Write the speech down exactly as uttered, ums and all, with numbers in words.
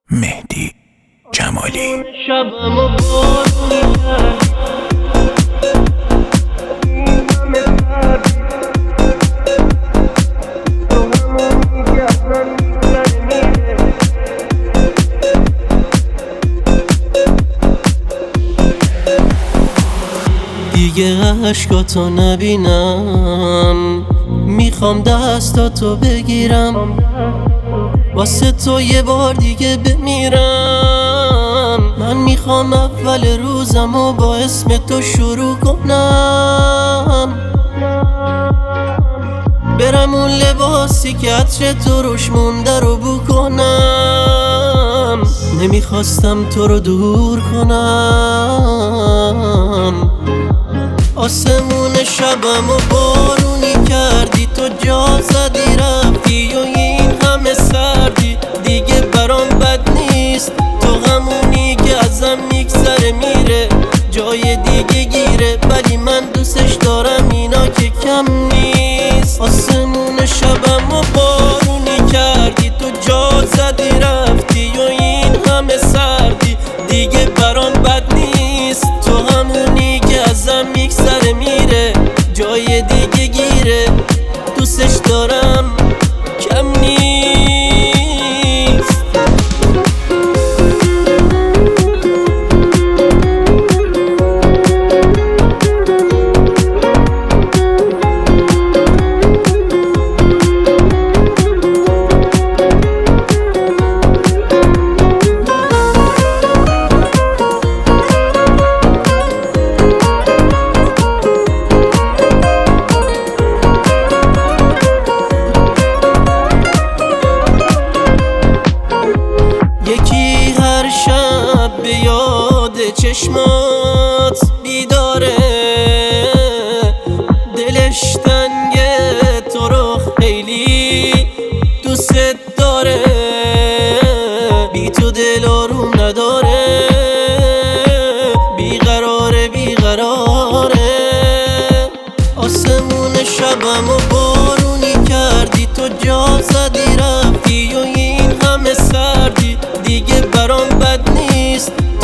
مهدی جمالی. شبمو بارونی کرد این همه سردی تو همونی که اصلا میگذره میره دیگه عشقاتو نبینم، میخوام دستاتو بگیرم واسه تو یه بار دیگه بمیرم. من میخوام اول روزمو با اسم تو شروع کنم، برم اون لباسی که عطر تو روش مونده رو بو کنم. نمیخواستم تو رو دور کنم، آسمون شبمو بارونی کردی، تو جا زدی رفتی و این همه سردی دیگه برام بد نیست. تو همونی که ازم میگذره میره جای دیگه گیره، ولی من دوستش دارم اینا که کم نیست. آسمون شبمو بارونی کردی، تو جا زدی رفتی و این همه سردی دیگه برام بد نیست. تو همونی که ازم میگذره میره جای دیگه گیره، دوستش دارم کم نیست. یکی هر شب به یاد چشمات بیداره، دلش تنگه تو رو خیلی دوست داره، بی تو دل آروم نداره، بیقراره بیقراره. آسمون شبمو بارونی کردی، تو جا زدی رفتی و این همه سردی دیگه برام بد نیست.